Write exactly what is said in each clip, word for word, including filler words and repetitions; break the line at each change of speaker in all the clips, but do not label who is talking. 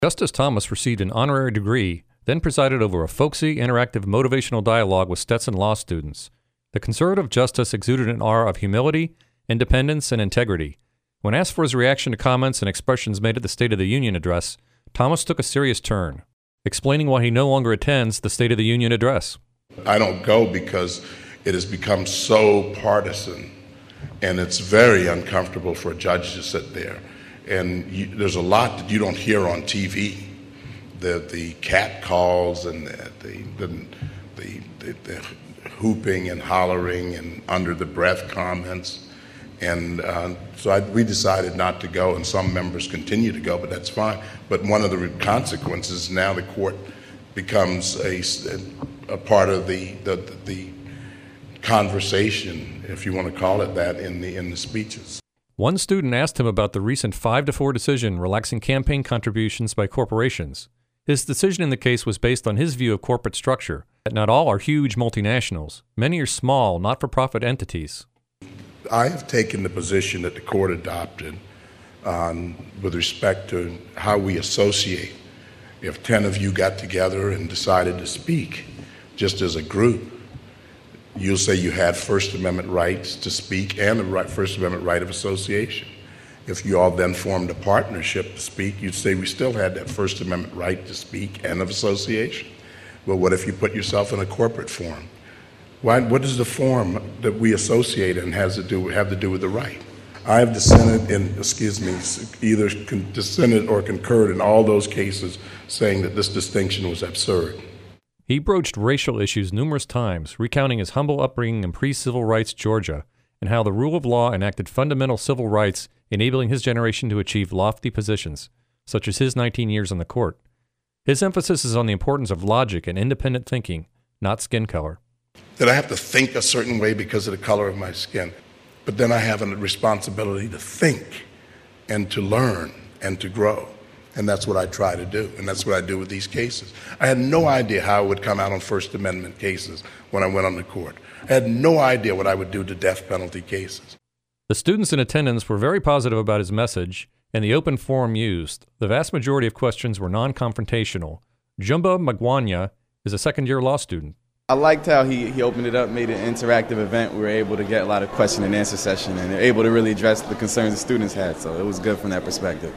Justice Thomas received an honorary degree, then presided over a folksy, interactive motivational dialogue with Stetson law students. The conservative justice exuded an aura of humility, independence, and integrity. When asked for his reaction to comments and expressions made at the State of the Union address, Thomas took a serious turn, explaining why he no longer attends the State of the Union address.
I don't go because it has become so partisan, and it's very uncomfortable for a judge to sit there. And you, there's a lot that you don't hear on T V. The the cat calls and the the, the, the, the, the hooping and hollering and under the breath comments. And uh, so I, we decided not to go, and some members continue to go, but that's fine. But one of the consequences, now the court becomes a, a part of the, the, the conversation, if you want to call it that, in the in the speeches.
One student asked him about the recent five to four decision relaxing campaign contributions by corporations. His decision in the case was based on his view of corporate structure, that not all are huge multinationals. Many are small, not-for-profit entities.
I have taken the position that the court adopted um, with respect to how we associate. If ten of you got together and decided to speak, just as a group, you'll say you had First Amendment rights to speak and the right, First Amendment right of association. If you all then formed a partnership to speak, you'd say we still had that First Amendment right to speak and of association. Well, what if you put yourself in a corporate form? Why, what is the form that we associate and has to do have to do with the right? I have dissented in, excuse me, either con- dissented or concurred in all those cases saying that this distinction was absurd.
He broached racial issues numerous times, recounting his humble upbringing in pre-civil rights Georgia and how the rule of law enacted fundamental civil rights, enabling his generation to achieve lofty positions, such as his nineteen years on the court. His emphasis is on the importance of logic and independent thinking, not skin color.
That I have to think a certain way because of the color of my skin, but then I have a responsibility to think and to learn and to grow. And that's what I try to do, and that's what I do with these cases. I had no idea how it would come out on First Amendment cases when I went on the court. I had no idea what I would do to death penalty cases.
The students in attendance were very positive about his message and the open forum used. The vast majority of questions were non-confrontational. Jumbo Magwanya is a second-year law student.
I liked how he, he opened it up, made an interactive event. We were able to get a lot of question and answer session, and they're able to really address the concerns the students had, so it was good from that perspective.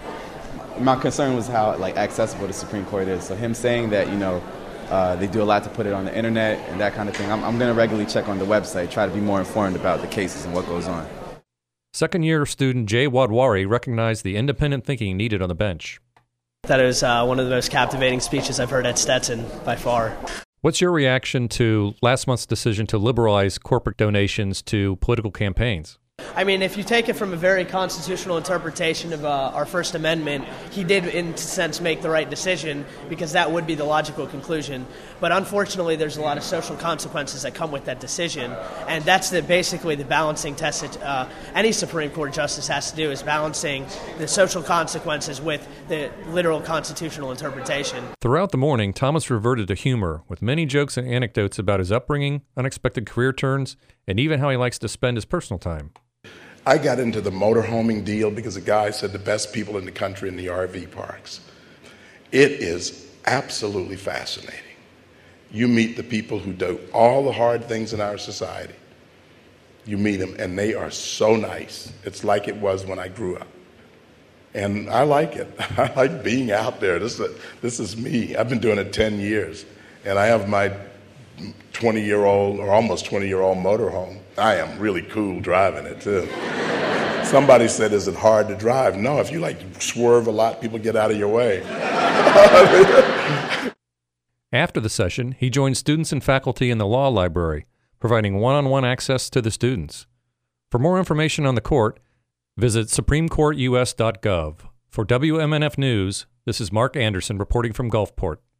My concern was how like accessible the Supreme Court is. So him saying that, you know, uh, they do a lot to put it on the internet and that kind of thing, I'm, I'm going to regularly check on the website, try to be more informed about the cases and what goes on.
Second-year student Jay Wadwari recognized the independent thinking needed on the bench.
That it was uh, one of the most captivating speeches I've heard at Stetson by far.
What's your reaction to last month's decision to liberalize corporate donations to political campaigns?
I mean, if you take it from a very constitutional interpretation of uh, our First Amendment, he did, in a sense, make the right decision because that would be the logical conclusion. But unfortunately, there's a lot of social consequences that come with that decision, and that's the, basically the balancing test that uh, any Supreme Court justice has to do, is balancing the social consequences with the literal constitutional interpretation.
Throughout the morning, Thomas reverted to humor, with many jokes and anecdotes about his upbringing, unexpected career turns, and even how he likes to spend his personal time.
I got into the motorhoming deal because a guy said the best people in the country in the R V parks. It is absolutely fascinating. You meet the people who do all the hard things in our society. You meet them, and they are so nice. It's like it was when I grew up. And I like it. I like being out there. This is, this is me. I've been doing it ten years, and I have my twenty-year-old or almost twenty-year-old motorhome. I am really cool driving it, too. Somebody said, is it hard to drive? No, if you like to swerve a lot, people get out of your way.
After the session, he joined students and faculty in the law library, providing one-on-one access to the students. For more information on the court, visit supreme court u s dot gov. For W M N F News, this is Mark Anderson reporting from Gulfport.